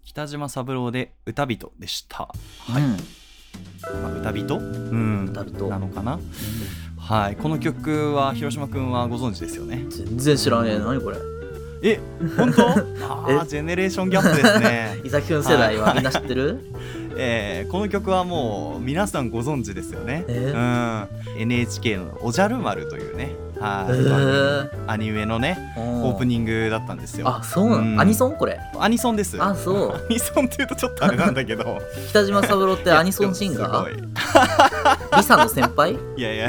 北島三郎で歌人でした。はい、 うん歌人、 歌人なのかな。はい、この曲は広島くんはご存知ですよね。 全然知らねえ。何これ。 本当？ジェネレーションギャップですね。 伊崎くん世代はみんな知ってる？ この曲はもう皆さんご存知ですよね。NHK のおじゃる丸というね、アニメのねオープニングだったんですよ。 あ、そうなの？アニソンこれ？ アニソンです。 あ、そう。 アニソンっていうとちょっとあれなんだけど北島三郎ってアニソンシンガー？リサの先輩？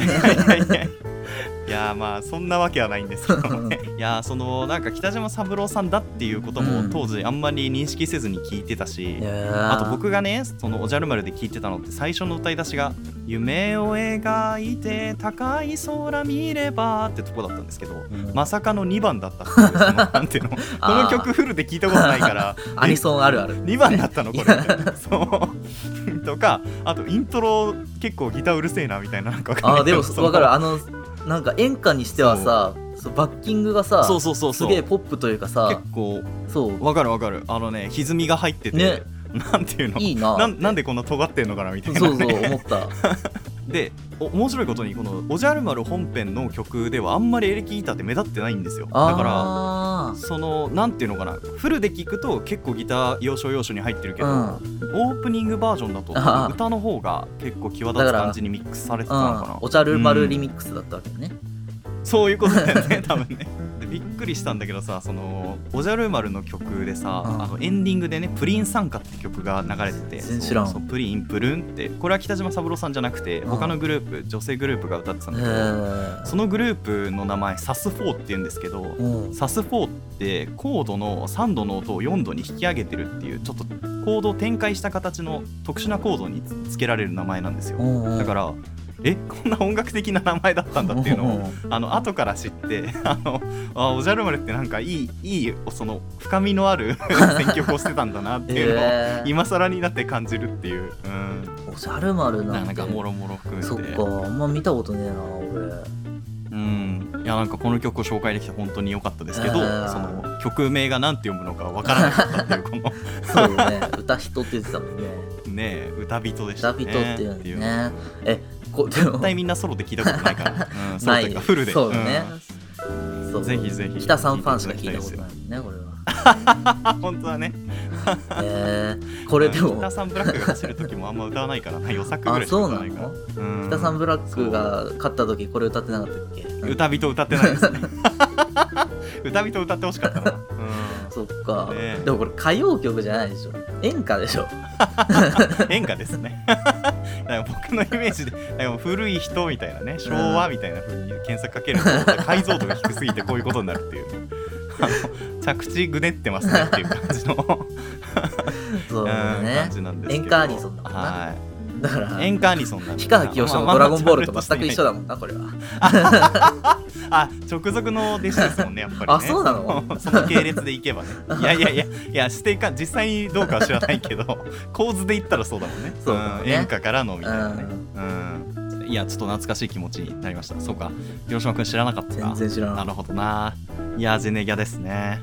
いやまあそんなわけはないんですけどねいやなんか北島三郎さんだっていうことも当時あんまり認識せずに聞いてたし、あと僕がねそのおじゃる丸で聞いてたのって最初の歌い出しが夢を描いて高い空見ればってとこだったんですけど、まさかの2番だったっていうなんていうのこの曲フルで聞いたことないからアニソンあるある 2番だったのこれそうとか、あとイントロ結構ギターうるせえなみたいな、なんか分かんないけど。 でも分かる。なんか演歌にしてはさ、バッキングがさ、すげえポップというかさ、 結構分かる歪みが入ってて、 ね、 なんていうのいいな。 なんでこんな尖ってんのかなみたいな、 そう思ったで面白いことにこのおじゃる丸本編の曲ではあんまりエレキギターって目立ってないんですよ。だからなんていうのかな、フルで聴くと結構ギター要所要所に入ってるけど、オープニングバージョンだと歌の方が結構際立つ感じにミックスされてたのかな。 おじゃる丸リミックスだったわけね。 そういうことだよね多分ね。でびっくりしたんだけどさ、おじゃる丸の曲でさ、エンディングでねプリン参加って曲が流れてて、 全然知らん。 そうプリンプルンって、これは北島三郎さんじゃなくて他のグループ、女性グループが歌ってたんだけど、そのグループの名前サス4って言うんですけど、サス4ってコードの3度の音を4度に引き上げてるっていう、ちょっとコードを展開した形の特殊なコードにつけられる名前なんですよ。だからこんな音楽的な名前だったんだっていうのを後から知っておじゃる丸ってなんかいい深みのある選曲をしてたんだなっていうのを今更になって感じるっていう、 おじゃる丸なんてかもろもろ含めて。 そっか、あんま見たことねえな俺。 いやなんかこの曲を紹介できて本当に良かったですけど、その曲名がなんて読むのかわからなかったっていうこのそうね、歌人って言ってたもんね。 ねえ、歌人でしたね。 歌人っていうんね。 絶対みんないみんなソロで聞いたことないから、ソロというかフルで。 そうね、 ぜひぜひ。 北さんファンしか聞いたことないもんねこれは。 本当だね。 これでも北さんブラックが走る時もあんま歌わないからな、予作ぐらいしか歌わないから。 北さんブラックが勝った時これ歌ってなかったっけ？ 歌人歌ってないですね。歌人歌ってほしかったな。 そっか。でもこれ歌謡曲じゃないでしょ。演歌でしょ。 演歌ですね。だから僕のイメージで古い人みたいなね、昭和みたいな風に検索かけると解像度が低すぎてこういうことになるっていう、ね、着地ぐねってますねっていう感じのそうね、 感じなんですけど、 演歌アニソンだもんな。はい、だから演歌アニソンなんで、 氷川きよしのドラゴンボールと全く一緒だもんなこれは。 直属の弟子ですもんねやっぱりね。 そうなの？ その系列でいけばね。いや指定か実際にどうかは知らないけど構図で言ったらそうだもんね。演歌からのみたいなね。いやちょっと懐かしい気持ちになりました。そうか、広島くん知らなかったか。 全然知らない。 なるほどな。いやゼネギャですね。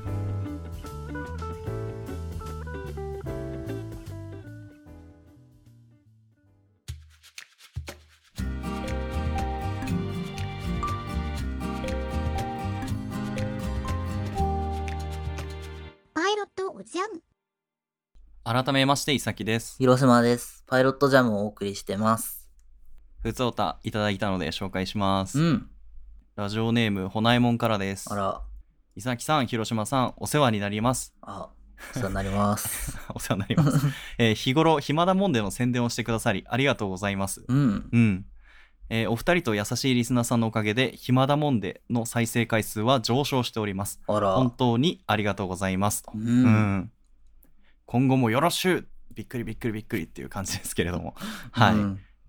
改めましていさきです。 広島です。パイロットジャムをお送りしてます。 ふつおたいただいたので紹介します。ラジオネームほなえもんからです。 あら、 いさきさん、広島さん、お世話になります。 お世話になります。 お世話になります。日頃暇だもんでの宣伝をしてくださりありがとうございます。お二人と優しいリスナーさんのおかげで暇だもんでの再生回数は上昇しております。本当にありがとうございます。今後もよろしゅう、びっくりびっくりびっくりっていう感じですけれども、はい。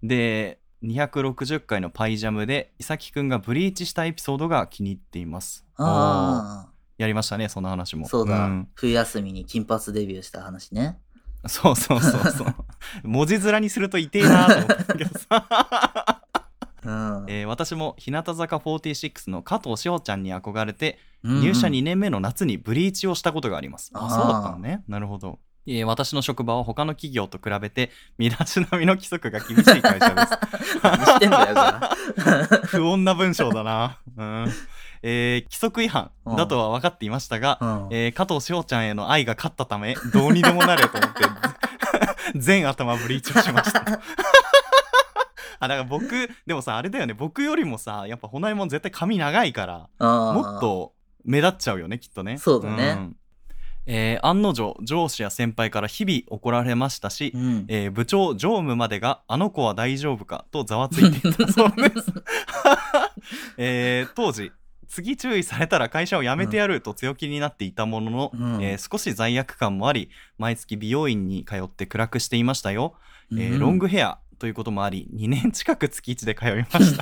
で260回のパイジャムでいさきくんがブリーチしたエピソードが気に入っています。やりましたね、その話も。 そうだ、冬休みに金髪デビューした話ね。 そう文字面にすると痛えなと思ったけどさ私も日向坂46の加藤志保ちゃんに憧れて、入社2年目の夏にブリーチをしたことがあります。そうだったのね。なるほど。 私の職場は他の企業と比べて身だしなみの規則が厳しい会社です。 何してんだよじゃあ。 不穏な文章だな。規則違反だとは分かっていましたが、加藤志保ちゃんへの愛が勝ったためどうにでもなれと思って全頭ブリーチをしました。だから僕でもさあれだよね、僕よりもさやっぱほないもん絶対髪長いからもっと目立っちゃうよねきっとね。 そうだね。 案の定上司や先輩から日々怒られましたし、部長常務までがあの子は大丈夫かとざわついていたそうです。当時次注意されたら会社を辞めてやると強気になっていたものの、少し罪悪感もあり毎月美容院に通って暗くしていましたよ。ロングヘアということもあり2年近く月1で通いました。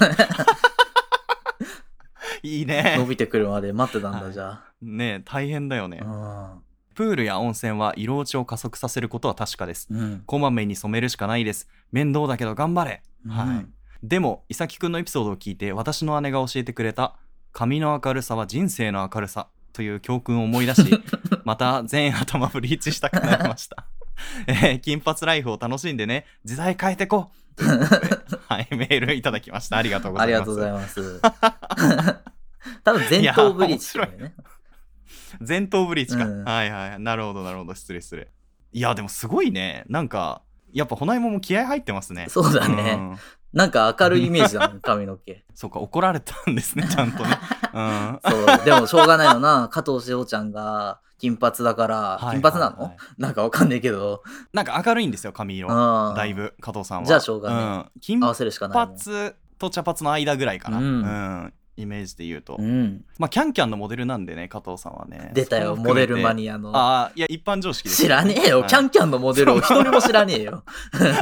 いいね。 伸びてくるまで待ってたんだ、じゃあ。 ねえ大変だよね。プールや温泉は色落ちを加速させることは確かです。こまめに染めるしかないです。面倒だけど頑張れ。でも伊崎くんのエピソードを聞いて私の姉が教えてくれた髪の明るさは人生の明るさという教訓を思い出しまた全頭ブリーチしたくなりました。金髪ライフを楽しんでね、時代変えてこということで、メールいただきました。ありがとうございます。 ありがとうございます。多分前頭ブリーチだよね。 前頭ブリーチか、なるほど失礼。いやでもすごいね、なんかやっぱほないもんも気合入ってますね。 そうだね、なんか明るいイメージだもん髪の毛。 そうか、怒られたんですねちゃんとね。 そうでもしょうがないよな。加藤志保ちゃんが金髪だから、金髪なの、なんかわかんないけど、 なんか明るいんですよ髪色、だいぶ加藤さんは。 じゃあしょうがない、 金合わせるしかない。 髪と茶髪の間ぐらいかな、イメージで言うと、まあキャンキャンのモデルなんでね、加藤さんはね。 出たよモデルマニアの。 いや一般常識です。 知らねえよ、キャンキャンのモデルを一人も知らねえよ。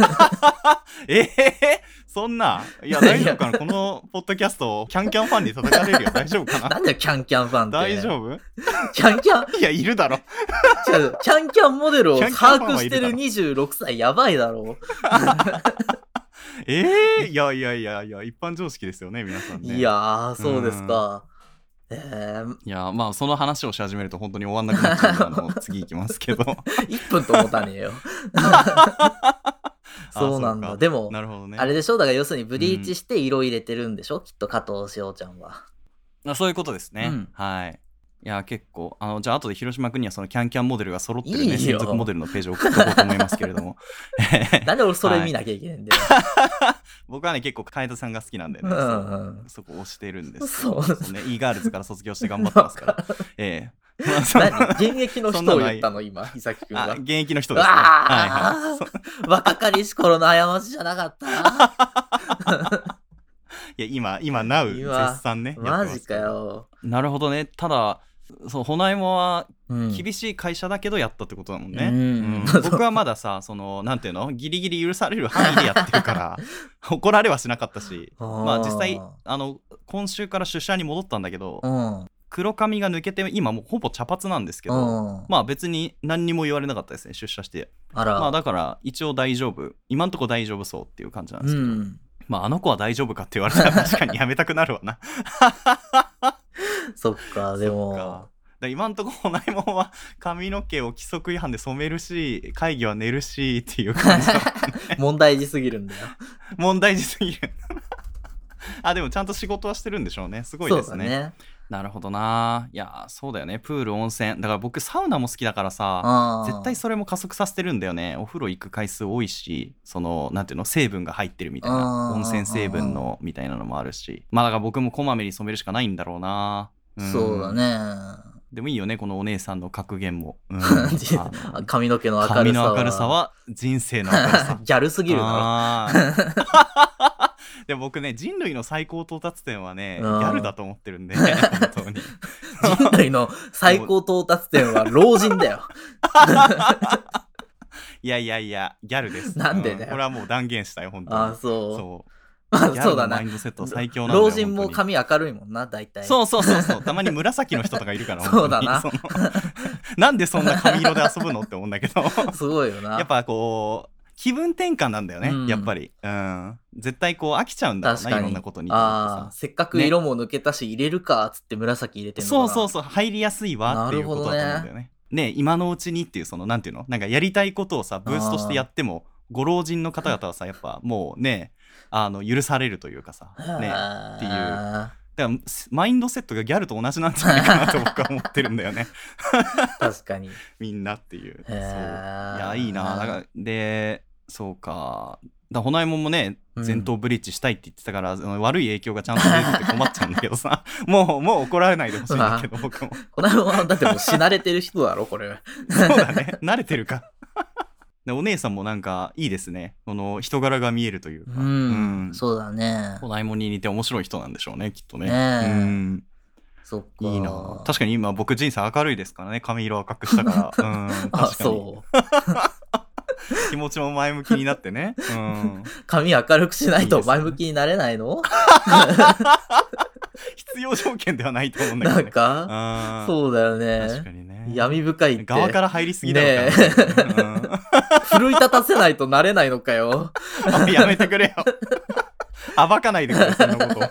そんな、いや大丈夫かなこのポッドキャストキャンキャンファンに叩かれるよ。大丈夫かな。 なんだよキャンキャンファンって。 大丈夫？ キャンキャンいやいるだろ。 キャンキャンモデルを把握してる26歳やばいだろ。 いや一般常識ですよね皆さんね。 いやそうですか。 いやまあその話をし始めると本当に終わんなくなっちゃうので次行きますけど。 1分と思たねえよ。そうなんだ。でもなるほど、ね、 あれでしょ、だから要するにブリーチして色入れてるんでしょ、きっと加藤志保ちゃんは。 そういうことですね、はい。いや結構じゃあ後で広島君にはそのキャンキャンモデルが揃ってるね、専属モデルのページを送っておこうと思いますけれども。 なんで俺それ見なきゃいけないんだよ。 僕はね結構海人さんが好きなんでね、そこ推してるんです。 そうですね。E ガールズから卒業して頑張ってますから。 現役の人を言ったの今、伊崎くんは。 現役の人ですね。 若かりし頃の過ちじゃなかった。 いや今なう絶賛ね。 マジかよ。 なるほどね。ただそうほないもは厳しい会社だけどやったってことだもんね。僕はまださそのなんていうのギリギリ許される範囲でやってるから怒られはしなかったし、まあ実際今週から出社に戻ったんだけど、黒髪が抜けて今もうほぼ茶髪なんですけど、まあ別に何にも言われなかったですね出社して。まあだから一応大丈夫、今んとこ大丈夫そうっていう感じなんですけど、まああの子は大丈夫かって言われたら確かにやめたくなるわな。 そっか。でも今んとこほないもんは髪の毛を規則違反で染めるし会議は寝るしっていう感じだ、ね、 問題児すぎるんだよ。 問題児すぎる。でもちゃんと仕事はしてるんでしょうね。すごいですね。そうだね。なるほどな。いやそうだよね、プール温泉だから僕サウナも好きだからさ、絶対それも加速させてるんだよね。お風呂行く回数多いし、そのなんていうの成分が入ってるみたいな、温泉成分のみたいなのもあるし、まあだから僕もこまめに染めるしかないんだろうな。 そうだね。 でもいいよねこのお姉さんの格言も、 髪の毛の明るさは人生の明るさ。 ギャルすぎるな。 でも僕ね人類の最高到達点はねギャルだと思ってるんで本当に。 人類の最高到達点は老人だよ。 いやギャルです。 なんでね、 これはもう断言したよ本当に。 そうそうだな。マインドセット最強なんだよ。 老人も髪明るいもんな大体。 そうたまに紫の人とかいるから。 そうだな。 なんでそんな髪色で遊ぶのって思うんだけど。 すごいよな。 やっぱこう気分転換なんだよね、やっぱり。絶対こう飽きちゃうんだろうな、いろんなことに。 せっかく色も抜けたし入れるかっつって紫入れてんのかな。 そう入りやすいわっていうことだと思うんだよね。 ね今のうちにっていうそのなんていうのなんかやりたいことをさブーストしてやってもご老人の方々はさやっぱもうね許されるというかさねっていうだからマインドセットがギャルと同じなんじゃないかなと僕は思ってるんだよね確かにみんなっていうそういやいいなだからでそうかだホナエモンもね前頭ブリッジしたいって言ってたから、悪い影響がちゃんと出てて困っちゃうんだけどさもう怒られないでほしいんだけど僕もホナエモンはだってもう死なれてる人だろこれそうだね慣れてるかでお姉さんもなんかいいですねこの人柄が見えるというかそうだねホナエモンに似て面白い人なんでしょうねきっとねそっかいいな確かに今僕人生明るいですからね髪色赤くしたから確かにそう気持ちも前向きになってね、 髪明るくしないと前向きになれないの必要条件ではないと思うんだけど、ね、 なんかそうだよね確かにね闇深いって側から入りすぎだろうから、ね奮い立たせないとなれないのかよやめてくれよ暴かないでくれそんなこと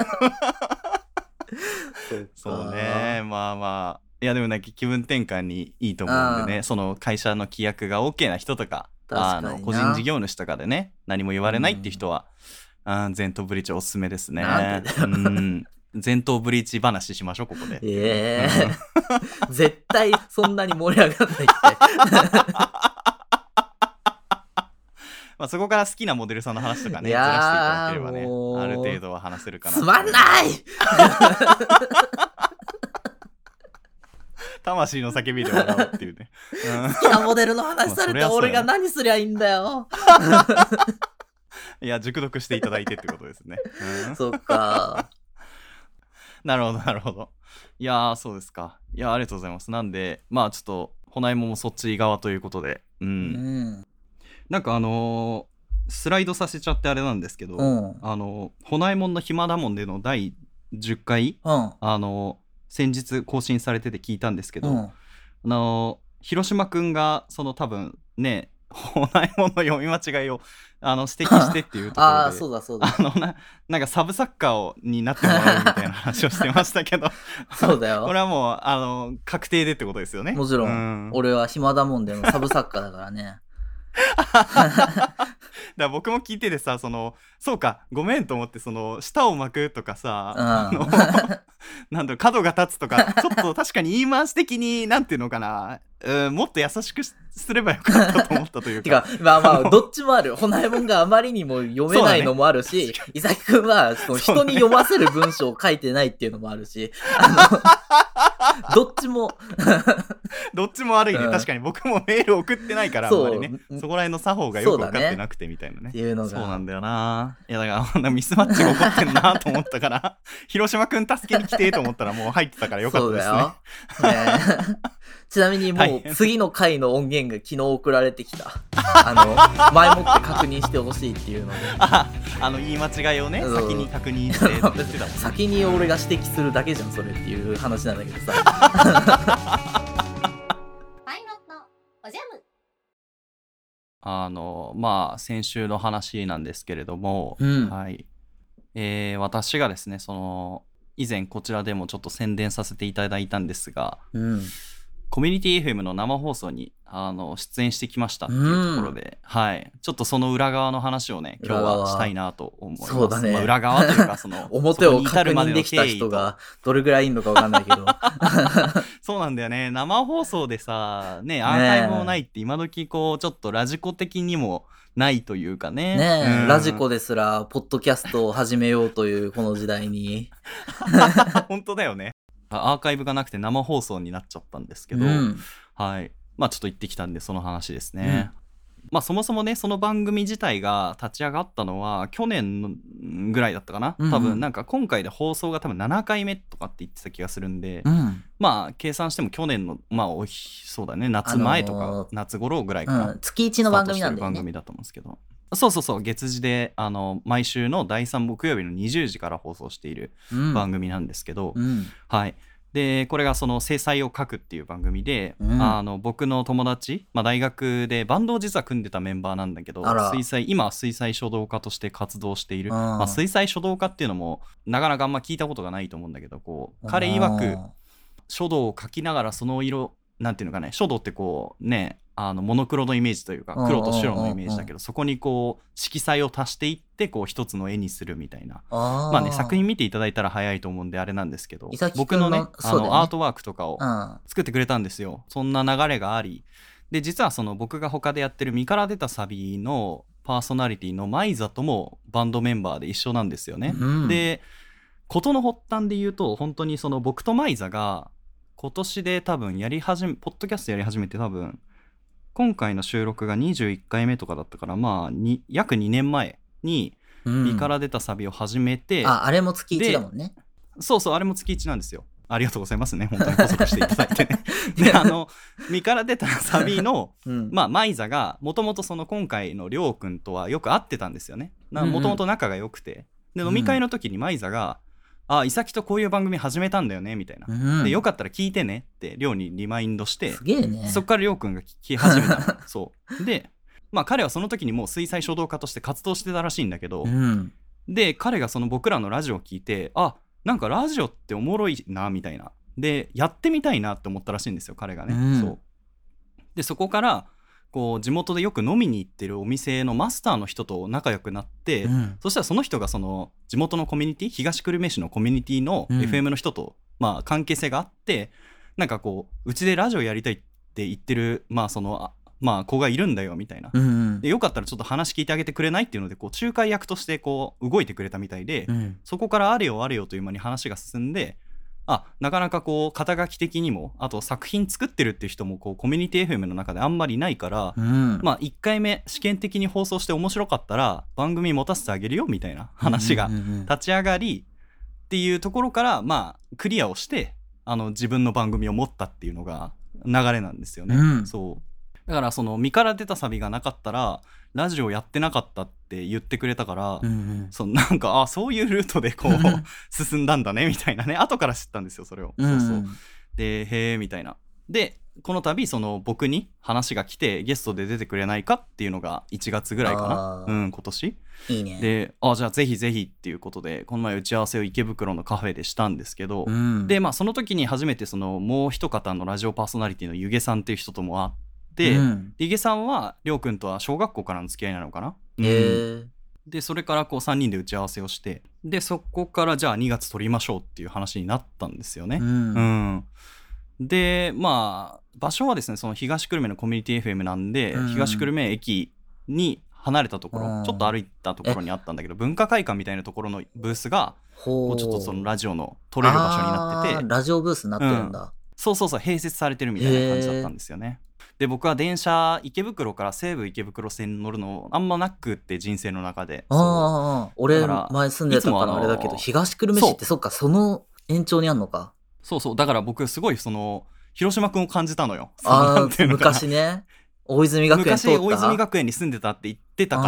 そうねまあいやでもね気分転換にいいと思うんでねその会社の規約が OK な人とか個人事業主とかでね何も言われないって人は、前頭ブリッジおすすめですね前頭ブリッジ話しましょうここで絶対そんなに盛り上がらないってまあそこから好きなモデルさんの話とかねずらしていただければねある程度は話せるかなつまんない魂の叫びで笑うっていうね、 好きなモデルの話されて俺が何すりゃいいんだよいや熟読していただいてってことですね、 そっかなるほどいやそうですかいやありがとうございますなんでまあちょっとホナエモンもそっち側ということでなんかスライドさせちゃってあれなんですけど、ホナエモンの暇だもんでの第10回、先日更新されてて聞いたんですけど、広島くんがその多分ねホナエモンの読み間違いを指摘してっていうところでそうだなんかサブサッカーになってもらうみたいな話をしてましたけどそうだよこれはもう確定でってことですよねもちろん、俺は暇だもんでのサブサッカーだからねだから僕も聞いててさそうかごめんと思って舌を巻くとかさ、なんだろう角が立つとかちょっと確かに言い回し的になんていうのかなもっと優しくすればよかったと思ったというかてかまあどっちもあるホナエモンがあまりにも読めないのもあるし、伊崎くんは人に読ませる文章を書いてないっていうのもあるしどっちも悪いね、確かに僕もメール送ってないからあんまりねそこら辺の作法がよく分かってなくてみたいなねそうなんだよないやだからミスマッチが起こってんなと思ったから広島くん助けに来てと思ったらもう入ってたからよかったですねちなみにもう次の回の音源が昨日送られてきた前もって確認してほしいっていうので言い間違いをね先に確認してって言ってたもん先に俺が指摘するだけじゃんそれっていう話なんだけどさまあ先週の話なんですけれども、はい私がですね以前こちらでもちょっと宣伝させていただいたんですが、コミュニティ FM の生放送に出演してきましたっていうところで、ちょっとその裏側の話をね今日はしたいなと思います。 そうだね、 裏側というか表を確認できた人がどれぐらいいるのか分かんないけどそうなんだよね生放送でさねアーカイブもないって今時ちょっとラジコ的にもないというかねラジコですらポッドキャストを始めようというこの時代に本当だよねアーカイブがなくて生放送になっちゃったんですけど、まあちょっと行ってきたんでその話ですね、まあそもそもねその番組自体が立ち上がったのは去年のぐらいだったかな、多分なんか今回で放送が多分7回目とかって言ってた気がするんで、まあ計算しても去年のまあそうだね夏前とか、夏頃ぐらいかな、 月1の番組なんだよね番組だと思うんですけどそう月次で毎週の第3木曜日の20時から放送している番組なんですけど、でこれが制裁を書くっていう番組で、僕の友達、大学でバンドを実は組んでたメンバーなんだけど今は水彩書道家として活動している、水彩書道家っていうのもなかなかあんま聞いたことがないと思うんだけど彼曰く書道を描きながらその色なんていうのかね、書道ってこうね、モノクロのイメージというか黒と白のイメージだけど、そこにこう色彩を足していってこう一つの絵にするみたいな。まあね、作品見ていただいたら早いと思うんであれなんですけど、僕のねアートワークとかを作ってくれたんですよ。そんな流れがあり、で実はその僕が他でやってる身から出たサビのパーソナリティのマイザともバンドメンバーで一緒なんですよね。で事の発端で言うと、本当にその僕とマイザが今年で多分ポッドキャストやり始めて、多分今回の収録が21回目とかだったから、まあ約2年前に身から出たサビを始めて、 あれも月1だもんね。 そうそう、あれも月1なんですよ。ありがとうございますね、本当に補足していただいてね。で身から出たサビの、まあマイザがもともとその今回のりょうくんとはよく会ってたんですよね。もともと仲が良くて、で飲み会の時にマイザがイサキとこういう番組始めたんだよねみたいな、でよかったら聞いてねってりょうにリマインドして、 すげえね。 そっからりょうくんが聞き始めたの。そうで、まあ彼はその時にもう水彩書道家として活動してたらしいんだけど、で彼がその僕らのラジオを聞いて、なんかラジオっておもろいなみたいな、でやってみたいなって思ったらしいんですよ、彼がね。そうでそこからこう地元でよく飲みに行ってるお店のマスターの人と仲良くなって、そしたらその人がその地元のコミュニティ、東久留米市のコミュニティの FM の人とまあ関係性があって、なんかこううちでラジオやりたいって言ってるまあその子がいるんだよみたいな、でよかったらちょっと話聞いてあげてくれないっていうので、こう仲介役としてこう動いてくれたみたいで、そこからあれよあれよという間に話が進んで、なかなかこう肩書き的にも、あと作品作ってるっていう人もこうコミュニティ FM の中であんまりいないから、まあ1回目試験的に放送して面白かったら番組持たせてあげるよみたいな話が立ち上がりっていうところから、まあクリアをして自分の番組を持ったっていうのが流れなんですよね。そうだからその身から出たサビがなかったらラジオやってなかったって言ってくれたから、そのなんかそういうルートでこう進んだんだねみたいなね、後から知ったんですよそれを。でへえみたいな。でこの度その僕に話が来てゲストで出てくれないかっていうのが1月ぐらいかな、今年いいね。 でじゃあぜひぜひっていうことでこの前打ち合わせを池袋のカフェでしたんですけど、でまあその時に初めてそのもう一方のラジオパーソナリティのゆげさんっていう人とも会って、ゆげさんはりょうくんとは小学校からの付き合いなのかな。でそれからこう3人で打ち合わせをして、でそこからじゃあ2月撮りましょうっていう話になったんですよね。でまあ場所はですね、その東久留米のコミュニティ FM なんで、東久留米駅に離れたところ、ちょっと歩いたところにあったんだけど、文化会館みたいなところのブースがこうちょっとそのラジオの撮れる場所になってて、 ラジオブースになってるんだ。 そう併設されてるみたいな感じだったんですよね。で僕は電車池袋から西武池袋線に乗るのあんまなくって、人生の中で。 俺前住んでたからあれだけど、東久留米市ってそっか、その延長にあんのか。 そうだから僕すごいその広島くんを感じたのよ。 昔ね、大泉学園通った。 昔大泉学園に住んでたって言ってたから、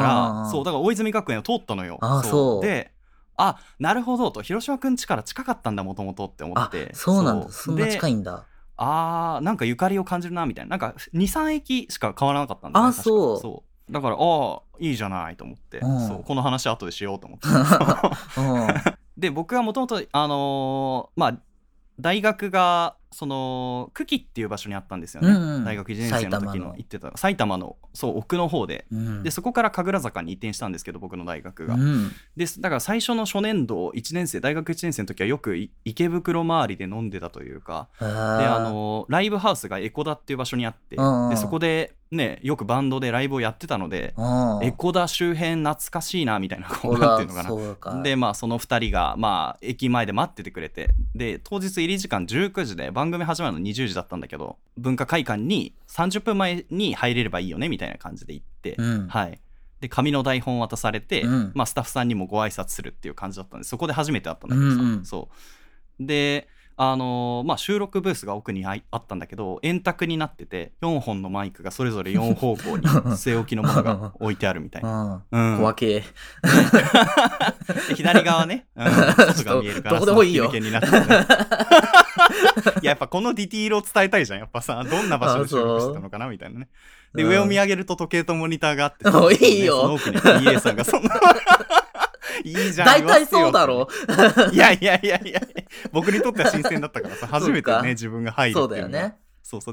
そうだから大泉学園を通ったのよ。 そうでなるほどと、広島くん家から近かったんだもともとって思って。 そうなんだ、そんな近いんだ。 なんかゆかりを感じるなみたいな、なんか 2,3 駅しか変わらなかったんだね。そうだからいいじゃないと思って、そうこの話後でしようと思ってで僕はもともとまあ大学がその久喜っていう場所にあったんですよね、大学1年生の時の行ってた埼玉の奥の方で、でそこから神楽坂に移転したんですけど、僕の大学が、でだから最初の初年度1年生、大学1年生の時はよく池袋周りで飲んでたというか、でライブハウスがエコダっていう場所にあって、でそこでねよくバンドでライブをやってたので、エコダ周辺懐かしいなみたいな、こうなんていうのかな。でまあその2人がまあ駅前で待っててくれて、で当日入り時間19時で番組始まるの20時だったんだけど、文化会館に30分前に入れればいいよねみたいな感じで行って、で紙の台本渡されて、まあ、スタッフさんにもご挨拶するっていう感じだったんで、そこで初めて会ったんだけどさ、そうでまあ、収録ブースが奥にあったんだけど、円卓になってて4本のマイクがそれぞれ4方向に据え置きのものが置いてあるみたいな。 怖け左側ね、外が見えるからどこでもいいよになっててやっぱこのディティールを伝えたいじゃん、やっぱさ、どんな場所で収録してたのかなみたいなね。で上を見上げると時計とモニターがあって、 いいよ、 その奥に PA さんがそんないいじゃん、 大体そうだろいや僕にとっては新鮮だったからさ、初めてね自分が入るっていうのが。そうで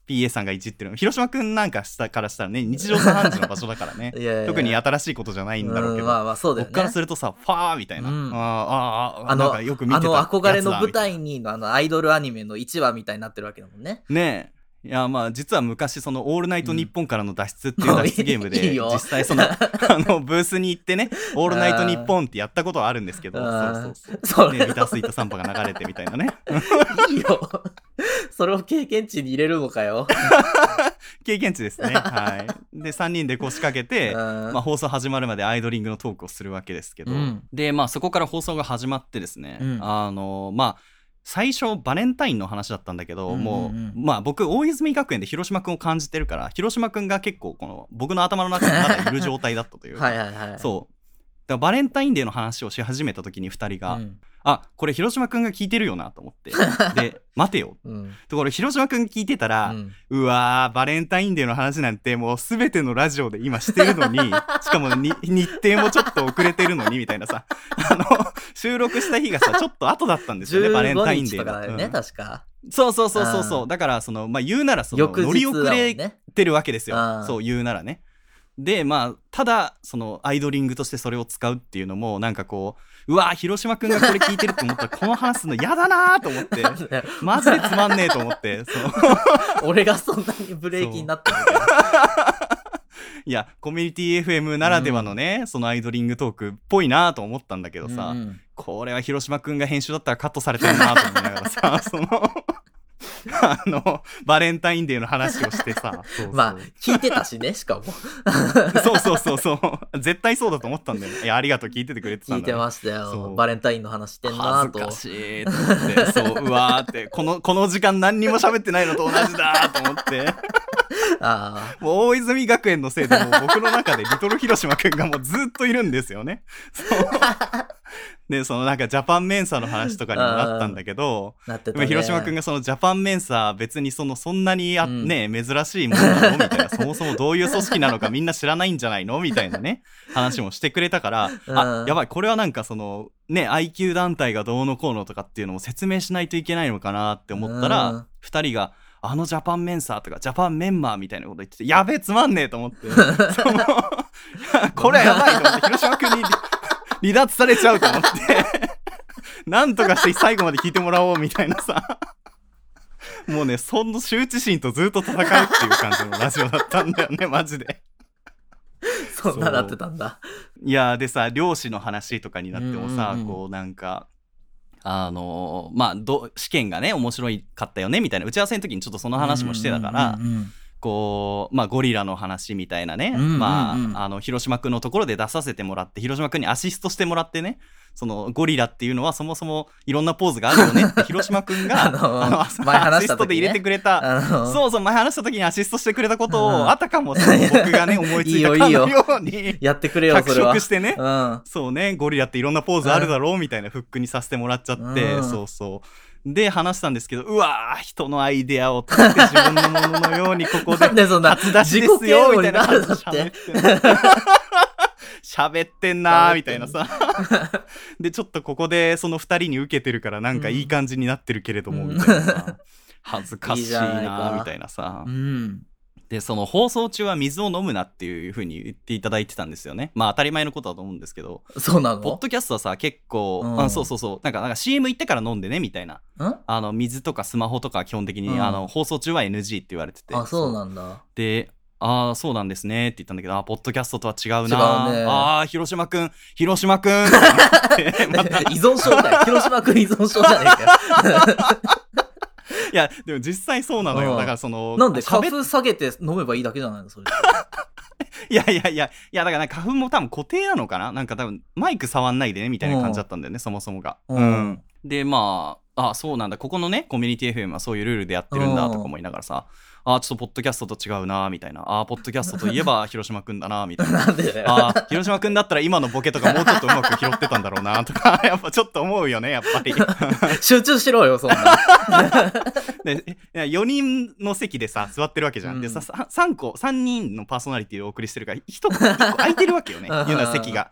PA さんがいじってるの。広島くんなんかからしたらね、日常茶飯事の場所だからね。 いやいや特に新しいことじゃないんだろうけど、 まあまあそうだよね。 僕からするとさ、ファーみたいな、なんかよく見てた憧れの舞台ににアイドルアニメの1話みたいになってるわけだもんね。 ねえ。いやまあ実は昔そのオールナイトニッポンからの脱出っていう脱出ゲームで、 いいよ実際そのブースに行ってね、オールナイトニッポンってやったことはあるんですけど、そうね、ビタースイートサンパが流れてみたいなね。 いいよ。それを経験値に入れるのかよ。 経験値ですね。はい。で3人で腰掛けて、放送始まるまでアイドリングのトークをするわけですけど、でそこから放送が始まってですね、最初バレンタインの話だったんだけど、もう僕大泉学園で広島くんを感じてるから、広島くんが結構この僕の頭の中にまだいる状態だったというそうだからバレンタインデーの話をし始めた時に2人が、これ広島くんが聞いてるよなと思ってで待てよ、ところ広島くん聞いてたら、うわーバレンタインデーの話なんてもう全てのラジオで今してるのにしかも、日程もちょっと遅れてるのにみたいなさ収録した日がさちょっと後だったんですよね、バレンタインデーとかだよね、確か。 そうだから言うなら乗り遅れてるわけですよ。そう言うならね。でただアイドリングとしてそれを使うっていうのもなんかこう、うわ広島くんがこれ聞いてると思ったらこの話すの嫌だなと思ってマジでつまんねえと思って俺がそんなにブレーキになってるみたいな。 いやコミュニティ FM ならではのね、そのアイドリングトークっぽいなと思ったんだけどさ、これは広島くんが編集だったらカットされてるなと思いながらさバレンタインデーの話をしてさ聞いてたしね、しかもそう絶対そうだと思ったんだよね。いやありがとう、聞いててくれてたんだ、ね、 聞いてましたよ。バレンタインの話してんなと。 恥ずかしいと思ってそううわーってこの時間何にも喋ってないのと同じだと思ってもう大泉学園のせいでもう僕の中でリトル広島くんがもうずっといるんですよね。でなんかジャパンメンサの話とかにもなったんだけど、広島くんがそのジャパンメンサ別にそんなに珍しいものなのみたいな、そもそもどういう組織なのかみんな知らないんじゃないのみたいなね話もしてくれたから、やばいこれはなんかIQ 団体がどうのこうのとかっていうのも説明しないといけないのかなって思ったら、2人がジャパンメンサーとかジャパンメンマーみたいなこと言ってて、やべえつまんねえと思ってこれはやばいと思って広島くんに離脱されちゃうと思ってなんとかして最後まで聞いてもらおうみたいなさもうねその羞恥心とずっと戦うっていう感じのラジオだったんだよねマジで。 そんななってたんだ。 いやでさ漁師の話とかになってもさ、こうなんか試験がね面白かったよねみたいな打ち合わせの時にちょっとその話もしてたから、こうゴリラの話みたいなね、広島くんのところで出させてもらって広島くんにアシストしてもらってね、そのゴリラっていうのはそもそもいろんなポーズがあるよねって広島くんが前話した時、ね、 アシストで入れてくれた、そう前話した時にアシストしてくれたことをあたかも僕がね思いついたかのようにやってくれよそれは脚色してね、そうねゴリラっていろんなポーズあるだろうみたいなフックにさせてもらっちゃって、で話したんですけど、うわー人のアイデアを取って自分のもののようにここで初出しですよみたいな喋ってんなーみたいなさでちょっとここでその2人に受けてるからなんかいい感じになってるけれども、みたいなさ恥ずかしいなーみたいなさ、でその放送中は水を飲むなっていう風に言っていただいてたんですよね。当たり前のことだと思うんですけど、 そうなの？ ポッドキャストはさ結構、そうなんか CM 行ってから飲んでねみたいな、水とかスマホとか基本的に、放送中は NG って言われてて、 そうなんだ。 でそうなんですねって言ったんだけど、ポッドキャストとは違うな、ね、広島くん依存症だよ広島くん依存症じゃねえかよいやでも実際そうなのよ。だからなんで花粉下げて飲めばいいだけじゃないのそれいやだから花粉も多分固定なのかな、なんか多分マイク触んないでねみたいな感じだったんだよね、そもそもが。でそうなんだ、ここのねコミュニティ FM はそういうルールでやってるんだとか思いながらさ、ちょっとポッドキャストと違うなみたいな、ポッドキャストといえば広島くんだなみたいななんでだよ広島くんだったら今のボケとかもうちょっとうまく拾ってたんだろうなとかやっぱちょっと思うよねやっぱり集中しろよそんなで4人の席でさ座ってるわけじゃん、でさ3人のパーソナリティをお送りしてるから 1個空いてるわけよねいうような席が。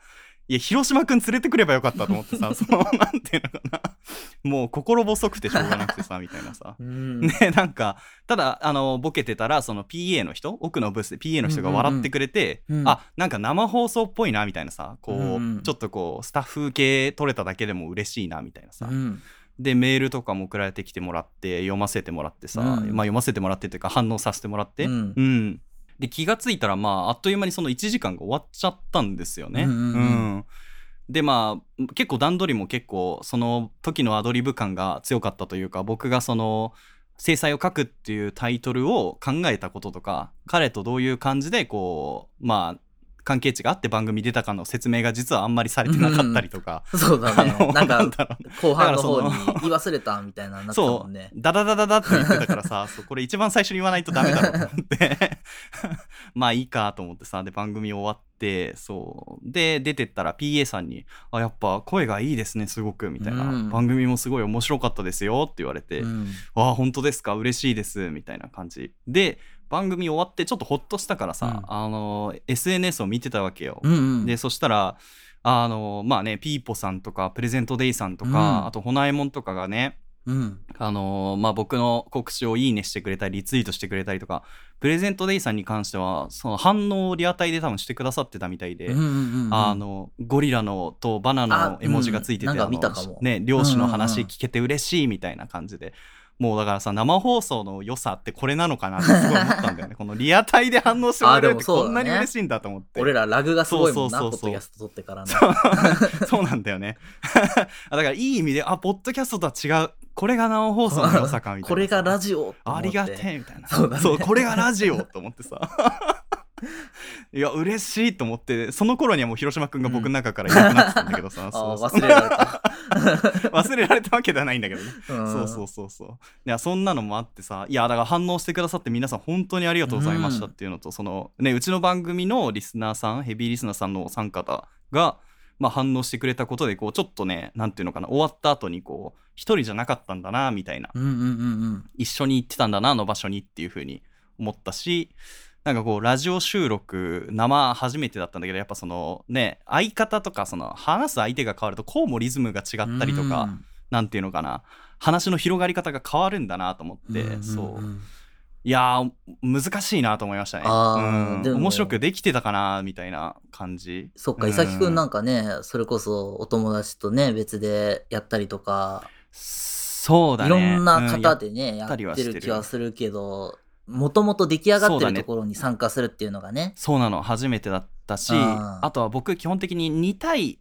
いや広島くん連れてくればよかったと思ってさなんていうのかなもう心細くてしょうがなくてさみたいなさね、なんかただボケてたらその PA の人、奥のブースで PA の人が笑ってくれて、なんか生放送っぽいなみたいなさ、こう、ちょっとこうスタッフ系取れただけでも嬉しいなみたいなさ、でメールとかも送られてきてもらって読ませてもらってさ、読ませてもらってというか反応させてもらって、で気がついたらあっという間にその1時間が終わっちゃったんですよね。で結構段取りも結構その時のアドリブ感が強かったというか、僕がその制裁を書くっていうタイトルを考えたこととか、彼とどういう感じでこう関係値があって番組出たかの説明が実はあんまりされてなかったりとか、 そうだね、なんか後半の方に言い忘れたみたいななったもんね。 そうダダダダダって言ってたからさこれ一番最初に言わないとダメだろうと思っていいかと思ってさ、で番組終わってそうで出てったら PA さんにやっぱ声がいいですねすごくみたいな、番組もすごい面白かったですよって言われて、本当ですか嬉しいですみたいな感じで、番組終わってちょっとホッとしたからさ、SNS を見てたわけよ。でそしたらピーポさんとかプレゼントデイさんとか、あとホナエモンとかがね、僕の告知をいいねしてくれたりリツイートしてくれたりとか、プレゼントデイさんに関してはその反応をリアタイで多分してくださってたみたいで、ゴリラのとバナナの絵文字がついてて、漁師の話聞けて嬉しいみたいな感じで、もうだからさ生放送の良さってこれなのかなってすごい思ったんだよねこのリアタイで反応してもらえるってこんなに嬉しいんだと思って、 俺らラグがすごいもんな、ポッドキャスト撮ってからねそうなんだよねだからいい意味でポッドキャストとは違う、これが生放送の良さかみたいなこれがラジオありがてえみたいな、そうこれがラジオと思ってさいや嬉しいと思って、その頃にはもう広島くんが僕の中からいなくなってたんだけどさ、 忘れられた忘れられたわけではないんだけどね、そういやそんなのもあってさ、いやだから反応してくださって皆さん本当にありがとうございましたっていうのと、そのねうちの番組のリスナーさん、ヘビーリスナーさんのお三方が反応してくれたことでこうちょっとねなんていうのかな、終わった後にこう一人じゃなかったんだなみたいな、一緒に行ってたんだなあの場所にっていう風に思ったし、なんかこうラジオ収録生初めてだったんだけど、やっぱそのね相方とかその話す相手が変わるとこうもリズムが違ったりとか、なんていうのかな、話の広がり方が変わるんだなと思って、そういや難しいなと思いましたね。面白くできてたかなみたいな感じ。 そっか、伊崎くんなんかね、それこそお友達とね別でやったりとか、 そうだね、 いろんな方でね、やってる気はするけど、もともと出来上がってるところに参加するっていうのがね、 そうなの初めてだったし、あとは僕基本的に1対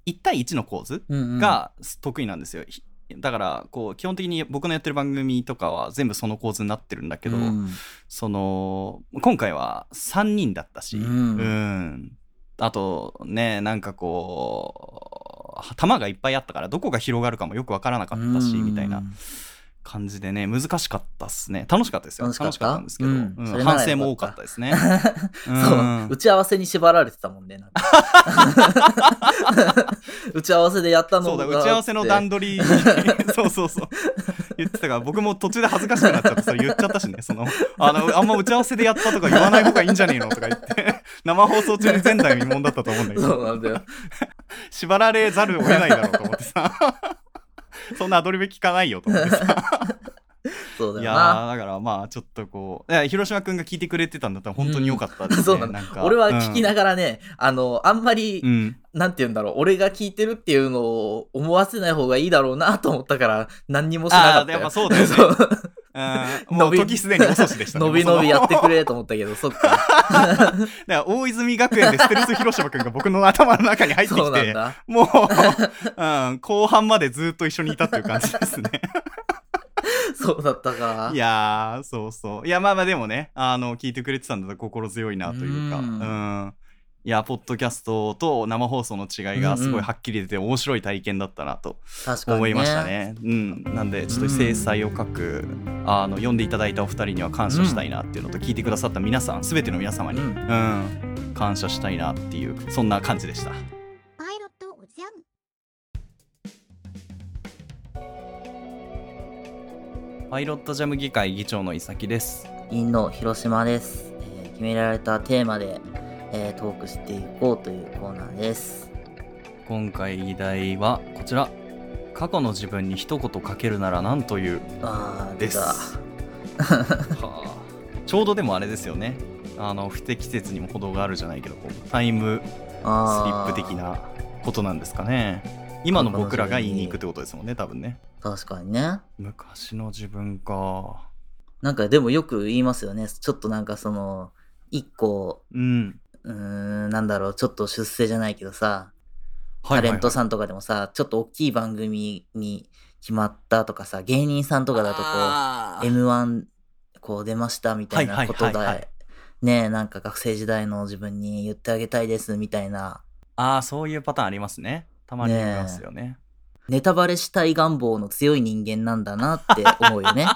1の構図が得意なんですよ。だからこう基本的に僕のやってる番組とかは全部その構図になってるんだけど、その今回は3人だったし、あとねなんかこう球がいっぱいあったからどこが広がるかもよく分からなかったし、みたいな感じでね難しかったっすね。楽しかったですよ。楽しかったんですけど、反省も多かったですねそう打ち合わせに縛られてたもんねなんか打ち合わせでやったのが打ち合わせの段取りそう言ってたから僕も途中で恥ずかしくなっちゃってそれ言っちゃったしね、そのあんま打ち合わせでやったとか言わない方がいいんじゃねえのとか言って生放送中に前代未聞だったと思うんだけど、 そうなんだよ縛られざるを得ないだろうと思ってさそんなアドリブ聞かないよと思ってさそうだよな。 いやだからちょっとこう広島くんが聞いてくれてたんだったら本当に良かったですね。 そうなんか俺は聞きながらね、あんまり、なんて言うんだろう、俺が聞いてるっていうのを思わせない方がいいだろうなと思ったから何にもしなかったよ。 やっぱそうだよねもう時すでに遅しでしたね。 伸び伸びやってくれと思ったけどそっかだから大泉学園でステルス広島くんが僕の頭の中に入ってきてもう、後半までずっと一緒にいたっていう感じですねそうだったか。 いやそういやでもね聞いてくれてたんだったら心強いなというか、いやポッドキャストと生放送の違いがすごいはっきり出て面白い体験だったなと思いましたね。なんでちょっと制裁を書く読んでいただいたお二人には感謝したいなっていうのと、聞いてくださった皆さん全ての皆様に、感謝したいなっていうそんな感じでした。パイロットジャムパイロットジャム議会議長の伊崎です。 委員の広島です。決められたテーマでトークしていこうというコーナーです。 今回議題はこちら。過去の自分に一言かけるなら何というです。はあ、ちょうどでもあれですよね。不適切にも程があるじゃないけど、タイムスリップ的なことなんですかね。今の僕らが言いに行くってことですもんね、多分ね。 確かにね。 昔の自分か。 なんかでもよく言いますよね。ちょっとなんかその一個なんだろう、ちょっと出世じゃないけどさ、タレントさんとかでもさ、ちょっと大きい番組に決まったとかさ、芸人さんとかだとこう M1 こう出ましたみたいなことでね、なんか学生時代の自分に言ってあげたいですみたいな。 そういうパターンありますね。たまに見ますよね。 ネタバレしたい願望の強い人間なんだなって思うよね。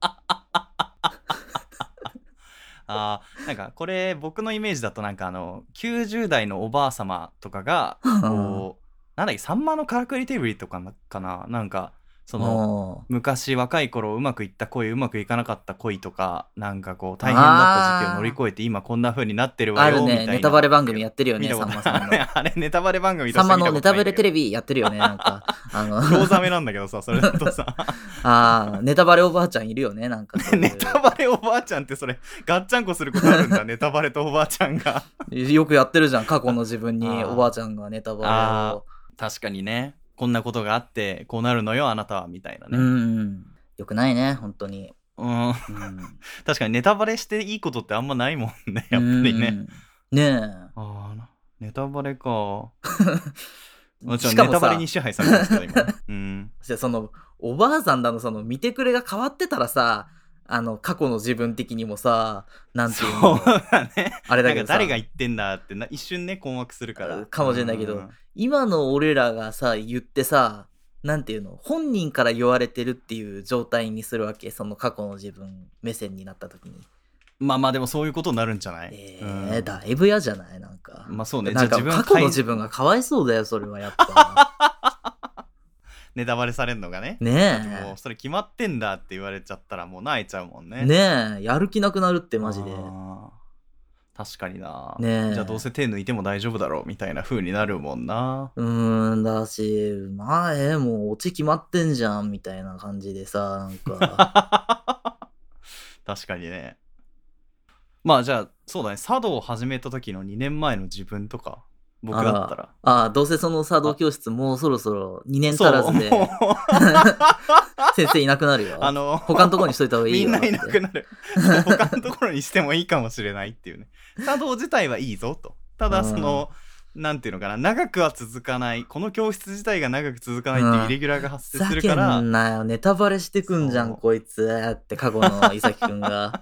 なんかこれ僕のイメージだとなんか90代のおばあ様とかがこうなんだっけ、さんまのからくりテレビとかかな、なんかその昔若い頃うまくいった恋うまくいかなかった恋とかなんかこう大変だった時期を乗り越えて今こんな風になってるわよみたいな。 あるね、ネタバレ番組やってるよね、さんまさんの。 あれネタバレ番組さんまのネタバレテレビやってるよね、なんか黒ザメなんだけどさ、それだとさネタバレおばあちゃんいるよね、なんかネタバレおばあちゃんってそれガッチャンコすることあるんだ。ネタバレとおばあちゃんがよくやってるじゃん、過去の自分におばあちゃんがネタバレを。 確かにね、こんなことがあってこうなるのよあなたはみたいなね。 よくないね、本当に。 確かにネタバレしていいことってあんまないもんね、やっぱりね。 ねえ。ネタバレか。しかもネタバレに支配されてますけど今。 そのおばあさんだのその見てくれが変わってたらさ、過去の自分的にもさ、なんていうの、 そうだね。 あれだけどさ、 誰が言ってんだって一瞬ね困惑するからかもしれないけど、今の俺らがさ言ってさ、なんていうの、本人から言われてるっていう状態にするわけ、その過去の自分目線になった時に。 まあでもそういうことになるんじゃない？ だいぶ嫌じゃない？なんかそうね。 なんか過去の自分がかわいそうだよ、それはやっぱ。 ネタバレされんのがね。 ねえ。 もうそれ決まってんだって言われちゃったらもう泣いちゃうもんね。 ねえ、やる気なくなるってマジで。 確かにな。 ねえ。 じゃあどうせ手抜いても大丈夫だろうみたいな風になるもんな。 だし、もうオチ決まってんじゃんみたいな感じでさ、なんか。 確かにね。じゃあそうだね、茶道を始めた時の2年前の自分とか僕だったらどうせその茶道教室もうそろそろ2年足らずで先生いなくなるよ。他のところにしといた方がいいよ。 みんないなくなる。他のところにしてもいいかもしれないっていうね。茶道自体はいいぞと。ただそのなんていうのかな、長くは続かない、この教室自体が長く続かないっていうイレギュラーが発生するから。 ふざけんなよ、ネタバレしてくんじゃんこいつって過去の伊崎くんが。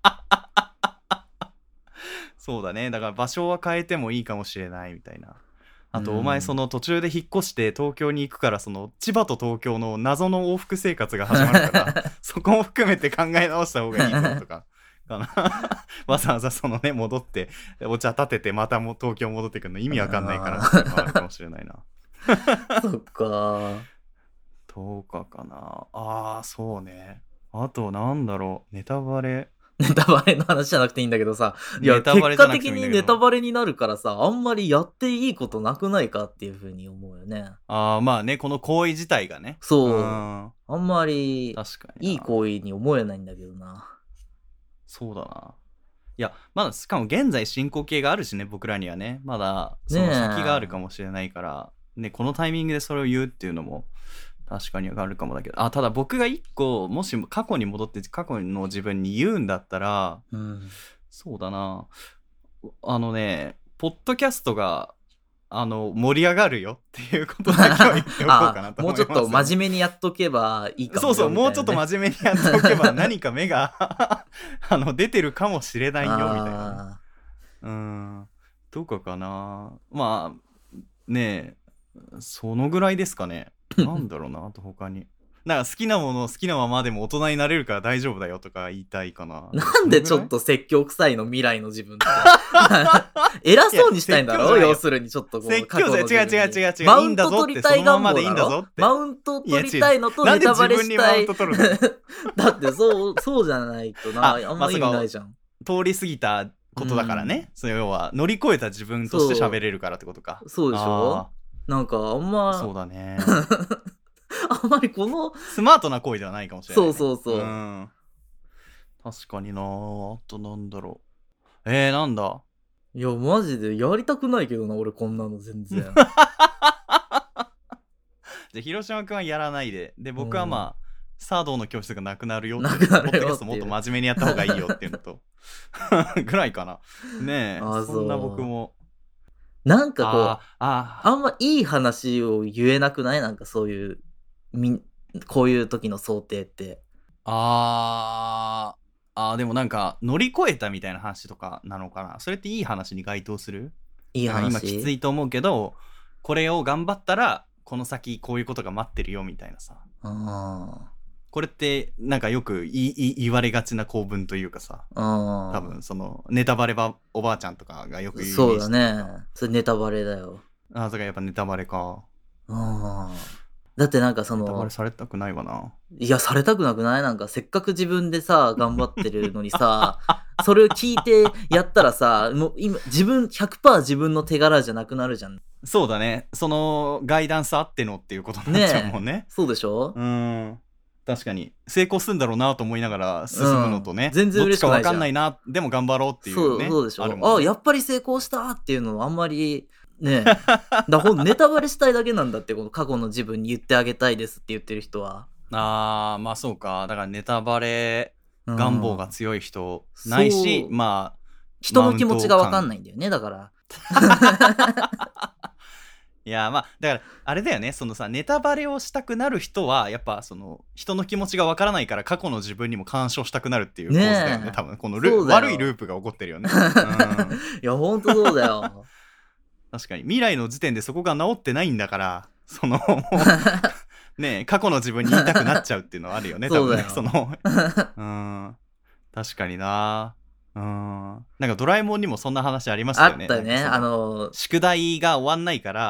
そうだね。だから場所は変えてもいいかもしれないみたいな。あとお前その途中で引っ越して東京に行くから、その千葉と東京の謎の往復生活が始まるからそこも含めて考え直した方がいいぞとかかな。わざわざそのね戻ってお茶立ててまたも東京戻ってくるの意味わかんないからっていうのもあるかもしれないな。 そっか。 10日かな。そうね。あとなんだろう、ネタバレの話じゃなくていいんだけどさ、いや結果的にネタバレになるからさ、あんまりやっていいことなくないかっていうふうに思うよね。 まあね、この行為自体がね。 そう。あんまりいい行為に思えないんだけどな。 そうだな。いや、まだしかも現在進行形があるしね、僕らにはね。まだその先があるかもしれないから、ね、このタイミングでそれを言うっていうのも確かにあるかもだけど、ただ僕が一個もし過去に戻って過去の自分に言うんだったら、そうだな、ポッドキャストが盛り上がるよっていうことだけは言っておこうかなと思います。 もうちょっと真面目にやっとけばいいかも、ね、 そうもうちょっと真面目にやっておけば何か目が出てるかもしれないよみたいな。どこかな。まあねえ、そのぐらいですかね。なんだろうな、あと他に。なんか好きなもの好きなままでも大人になれるから大丈夫だよとか言いたいかな。 なんでちょっと説教臭いの、未来の自分って偉そうにしたいんだろ。要するにちょっとこう説教じゃ違うマウント取りたい願望だろ。マウント取りたいのとネタバレしたい。だってそうじゃないとな、あんま意味ないじゃん。 通り過ぎたことだからね。要は乗り越えた自分として喋れるからってことか。 そうでしょ。 なんかあんそうま、 だね。 あんまりこの、 スマートな行為ではないかもしれないね。 そうそうそう。 ん。確かにな。あとなんだろう。なんだ。 いや、マジでやりたくないけどな、俺こんなの全然。 じゃあ広島くんはやらないで。で、僕はまあ、茶道の教室がなくなるよっていう。 なくなるよっていうポッドキャストもっと真面目にやった方がいいよっていうのと。ぐらいかな。ねえ。 あ、 そんなそう僕も。 なんかこう、 ああんまいい話を言えなくない？なんかそういう、こういう時の想定って。 でもなんか乗り越えたみたいな話とかなのかな。それっていい話に該当する？ いいなんか今きつ話？ いと思うけど、これを頑張ったらこの先こういうことが待ってるよみたいなさ。これってなんかよく言われがちな構文というかさ、多分そのネタバレおばあちゃんとかがよく言うイメージそうだね。それネタバレだよ。 それやっぱネタバレか。 だってなんかネタバレされたくないわな。 いや、されたくなくない？なんかせっかく自分でさ、頑張ってるのにさ、それを聞いてやったらさ、もう今、100% 自分の手柄じゃなくなるじゃん。 そうだね。そのガイダンスあってのっていうことになっちゃうもんね。 そうでしょ？ 確かに成功するんだろうなと思いながら進むのとね、 全然嬉しくないじゃん。 どっちか分かんないな、でも頑張ろうっていうね。 そうでしょ。 ね、 やっぱり成功したっていうのはあんまりねネタバレしたいだけなんだって、この過去の自分に言ってあげたいですって言ってる人は。 まあそうか。だからネタバレ願望が強い人ないし、まあ人の気持ちが分かんないんだよね、だからいやまあだからあれだよね、そのさ、ネタバレをしたくなる人はやっぱその人の気持ちがわからないから過去の自分にも干渉したくなるっていう構図だよね。多分この悪いループが起こってるよね。 いやほんとそうだよ。 確かに未来の時点でそこが治ってないんだから、そのもうね、過去の自分に言いたくなっちゃうっていうのはあるよね。多分ね、その確かにな。なんかドラえもんにもそんな話ありましたよね。 あったね。 宿題が終わんないから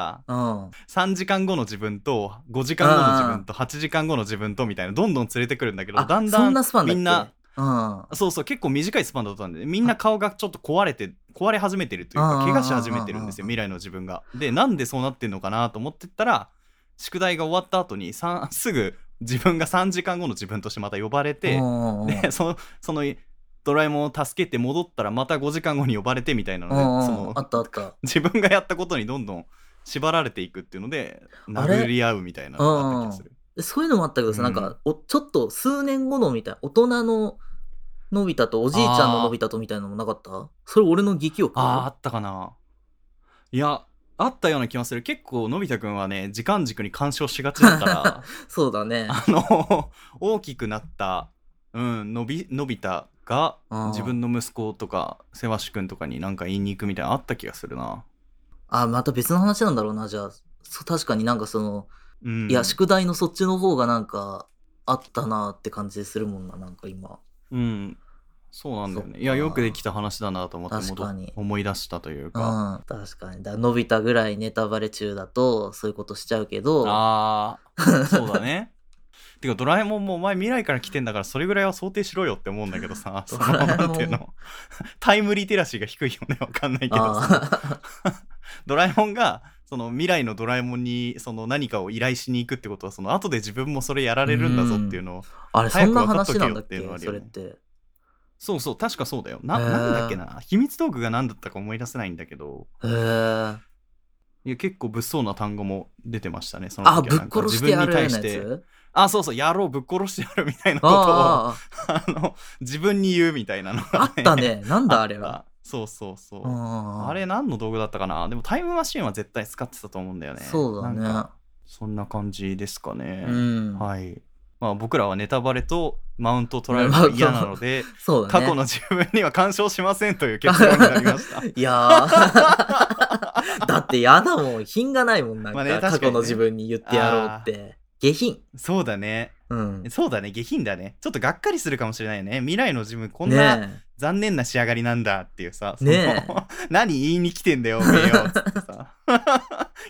、3時間後の自分と5時間後の自分と8時間後の自分とみたいなどんどん連れてくるんだけど、だんだんみんなそう結構短いスパンだったんで、みんな顔がちょっと壊れ始めてるというか怪我し始めてるんですよ、未来の自分が。でなんでそうなってんのかなと思ってったら、宿題が終わった後にすぐ自分が3時間後の自分としてまた呼ばれて、でそのドラえもんを助けて戻ったらまた5時間後に呼ばれてみたいなので、そのあった自分がやったことにどんどん縛られていくっていうので殴り合うみたいなのがあった気がする。 そういうのもあったけどさ、なんかちょっと数年後のみたいな、大人ののび太とおじいちゃんののび太とみたいなのもなかった？それ俺の記憶？ あったかな。いやあったような気がする。結構のび太くんはね、時間軸に干渉しがちだからそうだね。 大きくなったのび太が自分の息子とかせわしくんとかに何か言いに行くみたいなのあった気がするな。 また別の話なんだろうな。じゃあ確かになんかその、いや宿題のそっちの方がなんかあったなって感じするもんな、なんか今。 そうなんだよね。いやよくできた話だなと思って思い出したというか。 確かに。のび太ぐらいネタバレ中だとそういうことしちゃうけど。 そうだね。てかドラえもんもお前未来から来てんだからそれぐらいは想定しろよって思うんだけどさ、そのなんていうのタイムリテラシーが低いよね。わかんないけどさドラえもんがその未来のドラえもんにその何かを依頼しに行くってことは、その後で自分もそれやられるんだぞっていうのを早く分かっとけよっていうのはあるよね。それってそう確かそうだよ。なんだっけな、秘密道具が何だったか思い出せないんだけど、いや結構物騒な単語も出てましたね。その時はなんか自分に対してそう野郎ぶっ殺してやるみたいなことを自分に言うみたいなのが、 あったね。なんだあれは。 そうあれ何の道具だったかな。でもタイムマシンは絶対使ってたと思うんだよね。 そうだね。 なんかそんな感じですかね。はい。まあ僕らはネタバレとマウントを取られるのが嫌なので、過去の自分には干渉しませんという結論になりました。 いやだって嫌だもん。品がないもん。なんか過去の自分に言ってやろうって下品。 そうだね。そうだね、下品だね。ちょっとがっかりするかもしれないね。未来の自分こんな残念な仕上がりなんだっていうさ、何言いに来てんだよおめえよっつってさ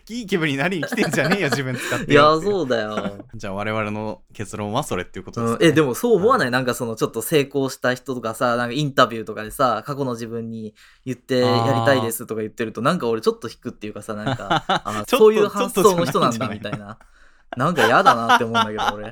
いい気分になりに来てんじゃねえよ自分使っていやよっていう。 そうだよ。 じゃあ我々の結論はそれっていうことですね。 でもそう思わない？なんかそのちょっと成功した人とかさ、なんかインタビューとかでさ、過去の自分に言ってやりたいですとか言ってると、なんか俺ちょっと引くっていうかさ、なんかちょっとそういう発想の人なんだちょっとじゃないみたいな。なんか嫌だなって思うんだけど俺。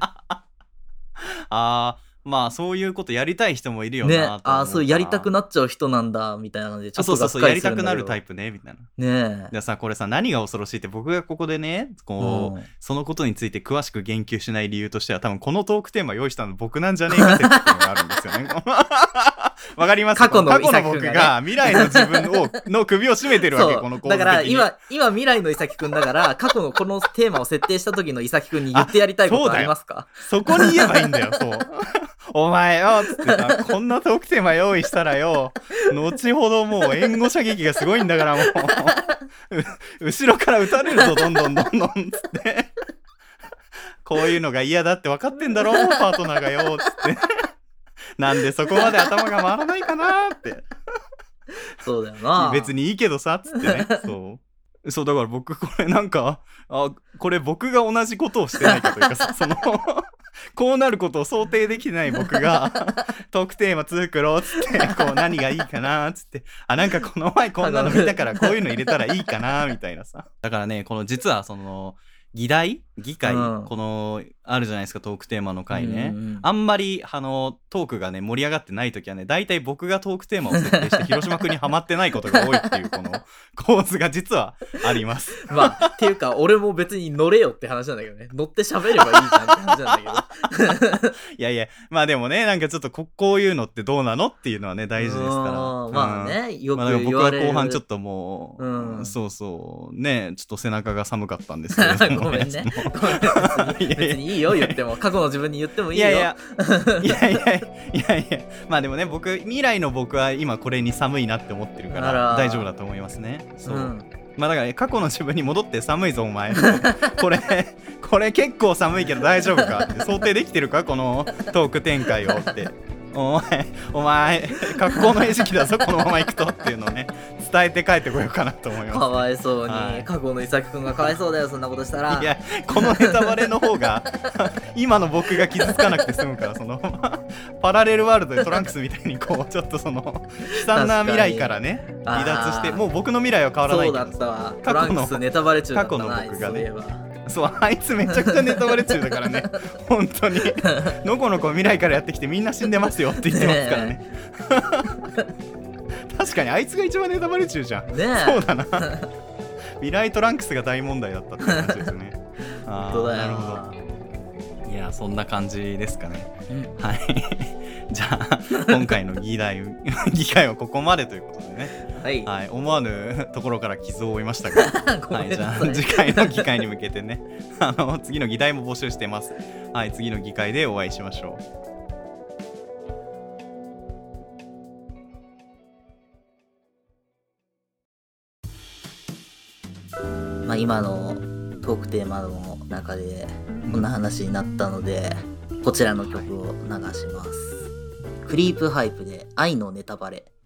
まあそういうことやりたい人もいるよなとね、 思うから。 そうやりたくなっちゃう人なんだみたいなのでちょっとそうやりたくなるタイプねみたいな。 ねえ。 でさこれさ何が恐ろしいって僕がここでねそのことについて詳しく言及しない理由としては多分このトークテーマ用意したの僕なんじゃねえかっていうのがあるんですよね。わかります？ 過去の僕が未来の自分の首を絞めてるわけこの構図的に。 だから今未来の伊崎くんだから過去のこのテーマを設定した時の伊崎くんに言ってやりたいことありますか？ そこに言えばいいんだよ。そうお前よっつってさこんなトークテーマ用意したらよ後ほどもう援護射撃がすごいんだからもう後ろから撃たれるぞどんどんつってこういうのが嫌だって分かってんだろパートナーがよつってなんでそこまで頭が回らないかなってそうだよな。 別にいいけどさつってねそうだから僕これなんかこれ僕が同じことをしてないかというかさこうなることを想定できてない僕がトークテーマ作ろうっつってこう何がいいかなっつってなんかこの前こんなの見たからこういうの入れたらいいかなみたいなさ。だからねこの実はその議会、このあるじゃないですかトークテーマの回ね、あんまりトークがね盛り上がってない時はね大体僕がトークテーマを設定して広島君にハマってないことが多いっていうこの構図が実はあります。 まあっていうか俺も別に乗れよって話なんだけどね。乗って喋ればいいじゃんって話なんだけどいやまあでもねなんかちょっとこういうのってどうなのっていうのはね大事ですからまあねよく言われる、 僕は後半ちょっともう、そうねちょっと背中が寒かったんですけれどもごめんね別にいいよ言っても過去の自分に言ってもいいよ。いやまあでもね未来の僕は今これに寒いなって思ってるから大丈夫だと思いますね。そう、まあだから、過去の自分に戻って寒いぞお前これ結構寒いけど大丈夫かって想定できてるかこのトーク展開をってお前格好の餌食だぞこのまま行くとっていうのをね伝えて帰ってこようかなと思います。 かわいそうに、過去の伊崎くんがかわいそうだよそんなことしたら。 いやこのネタバレの方が今の僕が傷つかなくて済むからパラレルワールドでトランクスみたいにこうちょっと悲惨な未来からね離脱してもう僕の未来は変わらないけどそうだったわトランクスネタバレ中だったな。 過去の僕がねそうあいつめちゃくちゃネタバレ中だからね本当にのこのこ未来からやってきてみんな死んでますよって言ってますからね確かにあいつが一番ネタバレ中じゃん。そうだな未来トランクスが大問題だったって感じですね。 本当だよ。 なるほど。いやそんな感じですかね、はいじゃあ今回の議会はここまでということでね、はい、思わぬところから傷を負いましたがはい、じゃあ次回の議会に向けてね次の議題も募集してます。はい、次の議会でお会いしましょう。まあ今のトークテーマの中でこんな話になったので、こちらの曲を流します。クリープハイプで愛のネタバレ。